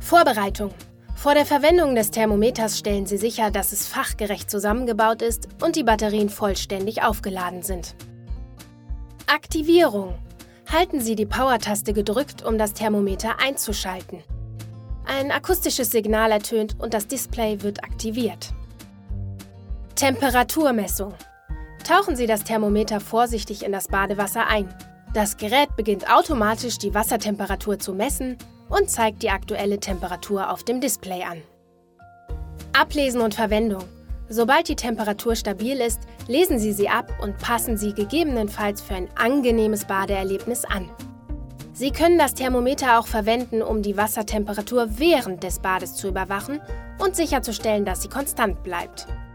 Vorbereitung. Vor der Verwendung des Thermometers stellen Sie sicher, dass es fachgerecht zusammengebaut ist und die Batterien vollständig aufgeladen sind. Aktivierung. Halten Sie die Power-Taste gedrückt, um das Thermometer einzuschalten. Ein akustisches Signal ertönt und das Display wird aktiviert. Temperaturmessung. Tauchen Sie das Thermometer vorsichtig in das Badewasser ein. Das Gerät beginnt automatisch, die Wassertemperatur zu messen und zeigt die aktuelle Temperatur auf dem Display an. Ablesen und Verwendung. Sobald die Temperatur stabil ist, lesen Sie sie ab und passen Sie gegebenenfalls für ein angenehmes Badeerlebnis an. Sie können das Thermometer auch verwenden, um die Wassertemperatur während des Bades zu überwachen und sicherzustellen, dass sie konstant bleibt.